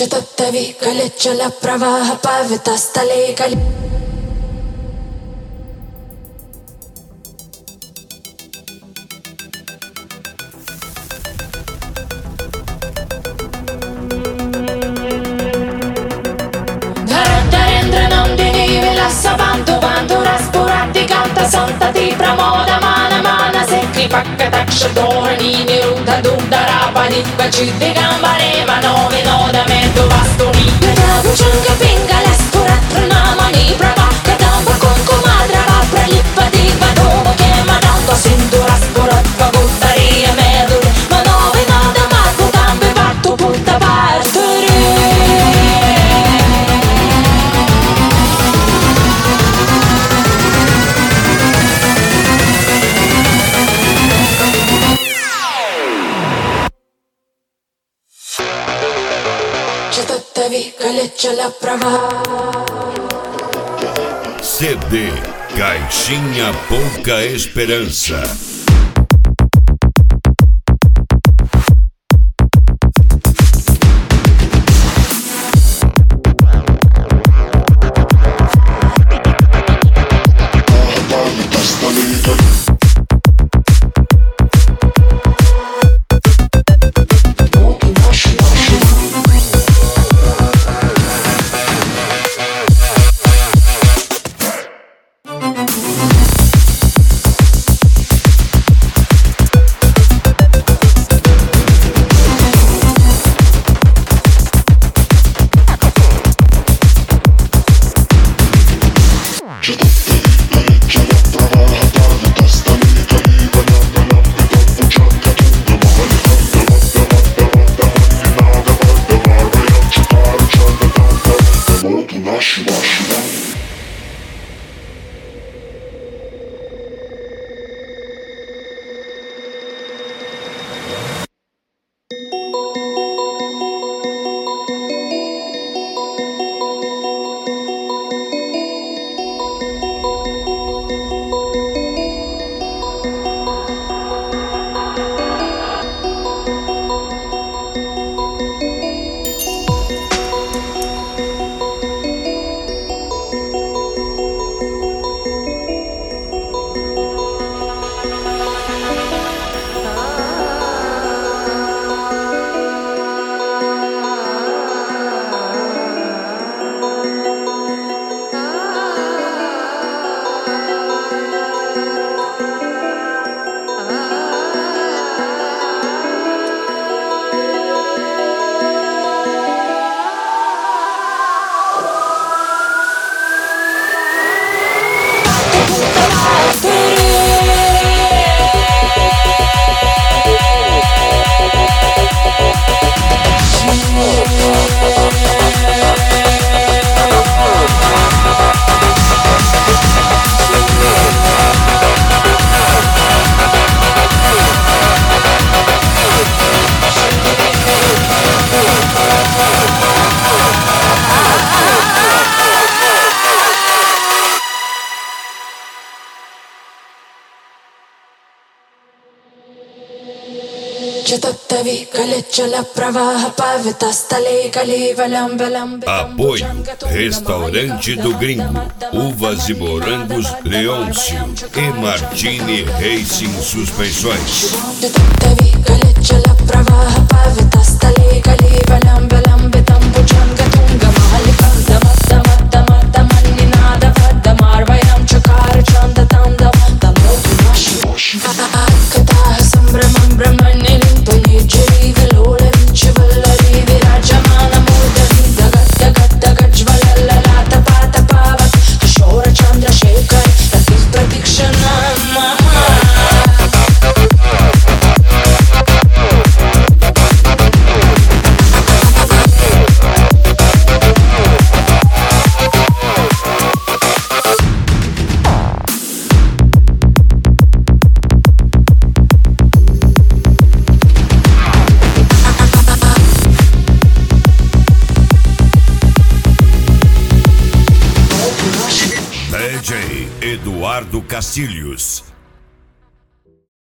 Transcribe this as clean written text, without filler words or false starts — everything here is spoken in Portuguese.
ಶತತ್ತವಿ ಕಲೆಚ್ಚಲ ಪ್ರವಾಹ ಪಾವಿತ ಸ್ಥಳೇ ಕಲಿ ಧರೇಂದ್ರ ನಂದಿನಿ ವಿಲಾಸ ಬಾಂಧು ಬಾಂಧುರ ಸ್ಫುರತಿ ಕಾಂತ ಸಂತತಿ ಪ್ರಮೋದಮಾನ ಮಾನಸೆ ತ್ರಿಪಕ್ಕ ತಕ್ಷ ಧೋರಣಿ ನಿರುದ್ಧ ದುರ್ಧರಾಪನಿ ಕ್ವಚಿತ್ ದಿಗಂಬರೆ ಮನೋ ವಿನೋದ ಮೇದು ವಾಸ್ತುನಿ ಭುಜಂಗ ಪಿಂಗಲ ಸ್ಫುರ ತೃಣಾಮಣಿ ಪ್ರಭಾ ಕದಂಬ ಕುಂಕುಮಾದ್ರವ ಪ್ರಲಿಪ್ಪ ದಿಗ್ವಧೂಮುಖೆ ಮದಾಂತ ಸಿಂಧುರ ಸ್ಫುರತ್ವ ಗುತ್ತರೀಯ ಮೇದು ಮನೋ ವಿನೋದ ಮಾದ್ಭುತಾಂ ವಿಭಕ್ತು ಭೂತ ಭಾರ್ತುರೇ ಶತತ್ತವಿ ಕಲೆಚ್ಚಲ ಪ್ರವಾಹ CD Caixinha Pouca Esperança. ಶತತ್ತವಿ ಕಲೆಚ್ಚಲ ಪ್ರವಾಹ ಪಾವಿತ ಸ್ಥಳೇ ಕಲಿವಲಂಬಲಂಬ Apoio Restaurante do Gringo, Uvas e Morangos Leôncio e Martini Racing Suspensões. ಶತತ್ತವಿ ಕಲೆಚ್ಚಲ ಪ್ರವಾಹ ಪಾವಿತ ಸ್ಥಳೇ ಕಲಿವಲಂಬಲಂಬಿತಂ ಭುಜಂಗ ತುಂಗ ಮಾಲಿಕಂದ ಮದ್ದ ಮದ್ದ ಮದ್ದ ಮಲ್ಲಿನಾದ ಪದ್ದ ಮಾರ್ವಯಂ ಚಕಾರ ಚಂದ ತಂದ ತಮೋತು ನಾಶಿ ಕಥಾ ಸಂಭ್ರಮಂ ಬ್ರಹ್ಮಣ್ಯ ಜರಿ ವಿಲೋಳ ವಿಂಚವಲ್ಲರಿ ವಿರಾಜಮಾನ ಮೂರ್ಧವಿ ದಗದ್ದ ಗದ್ದ ಗಜ್ವಲಲ್ಲಲಾತ ಪಾತ ಪಾವತ್ ಕಿಶೋರ ಚಂದ್ರಶೇಖರ್ ರತಿ ಪ್ರತೀಕ್ಷಣ DJ Eduardo Castilhos.